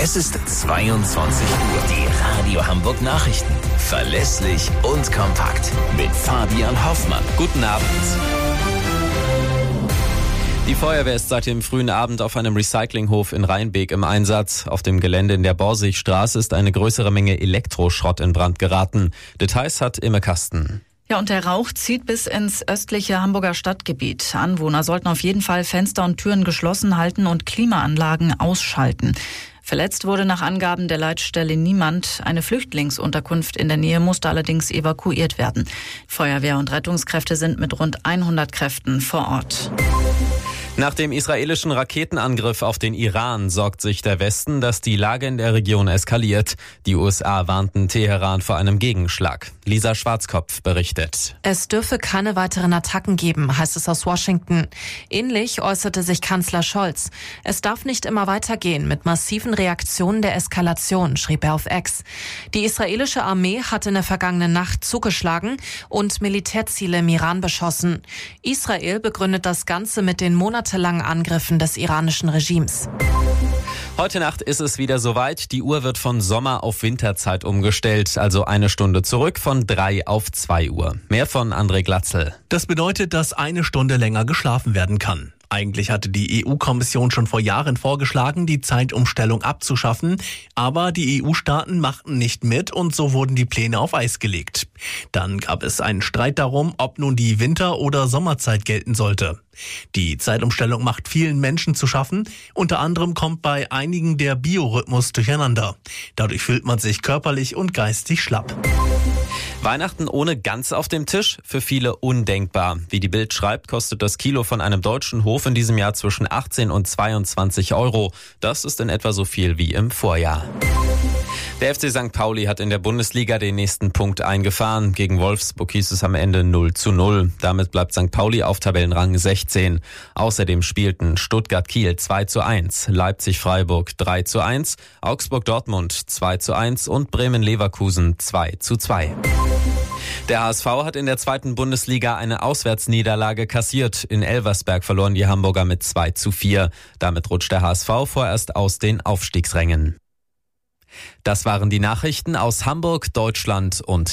Es ist 22 Uhr. Die Radio Hamburg Nachrichten. Verlässlich und kompakt. Mit Fabian Hoffmann. Guten Abend. Die Feuerwehr ist seit dem frühen Abend auf einem Recyclinghof in Rheinbeek im Einsatz. Auf dem Gelände in der Borsigstraße ist eine größere Menge Elektroschrott in Brand geraten. Details hat Imme Kasten. Ja, und der Rauch zieht bis ins östliche Hamburger Stadtgebiet. Anwohner sollten auf jeden Fall Fenster und Türen geschlossen halten und Klimaanlagen ausschalten. Verletzt wurde nach Angaben der Leitstelle niemand. Eine Flüchtlingsunterkunft in der Nähe musste allerdings evakuiert werden. Feuerwehr und Rettungskräfte sind mit rund 100 Kräften vor Ort. Nach dem israelischen Raketenangriff auf den Iran sorgt sich der Westen, dass die Lage in der Region eskaliert. Die USA warnten Teheran vor einem Gegenschlag. Lisa Schwarzkopf berichtet. Es dürfe keine weiteren Attacken geben, heißt es aus Washington. Ähnlich äußerte sich Kanzler Scholz. Es darf nicht immer weitergehen mit massiven Reaktionen der Eskalation, schrieb er auf X. Die israelische Armee hatte in der vergangenen Nacht zugeschlagen und Militärziele im Iran beschossen. Israel begründet das Ganze mit den monatelangen Angriffen des iranischen Regimes. Heute Nacht ist es wieder soweit. Die Uhr wird von Sommer- auf Winterzeit umgestellt, also eine Stunde zurück von 3 auf 2 Uhr. Mehr von André Glatzel. Das bedeutet, dass eine Stunde länger geschlafen werden kann. Eigentlich hatte die EU-Kommission schon vor Jahren vorgeschlagen, die Zeitumstellung abzuschaffen, aber die EU-Staaten machten nicht mit und so wurden die Pläne auf Eis gelegt. Dann gab es einen Streit darum, ob nun die Winter- oder Sommerzeit gelten sollte. Die Zeitumstellung macht vielen Menschen zu schaffen, unter anderem kommt bei einigen der Biorhythmus durcheinander. Dadurch fühlt man sich körperlich und geistig schlapp. Weihnachten ohne Gans auf dem Tisch? Für viele undenkbar. Wie die Bild schreibt, kostet das Kilo von einem deutschen Hof in diesem Jahr zwischen 18 und 22 Euro. Das ist in etwa so viel wie im Vorjahr. Der FC St. Pauli hat in der Bundesliga den nächsten Punkt eingefahren. Gegen Wolfsburg hieß es am Ende 0:0. Damit bleibt St. Pauli auf Tabellenrang 16. Außerdem spielten Stuttgart-Kiel 2:1, Leipzig-Freiburg 3:1, Augsburg-Dortmund 2:1 und Bremen-Leverkusen 2:2. Der HSV hat in der zweiten Bundesliga eine Auswärtsniederlage kassiert. In Elversberg verloren die Hamburger mit 2:4. Damit rutscht der HSV vorerst aus den Aufstiegsrängen. Das waren die Nachrichten aus Hamburg, Deutschland und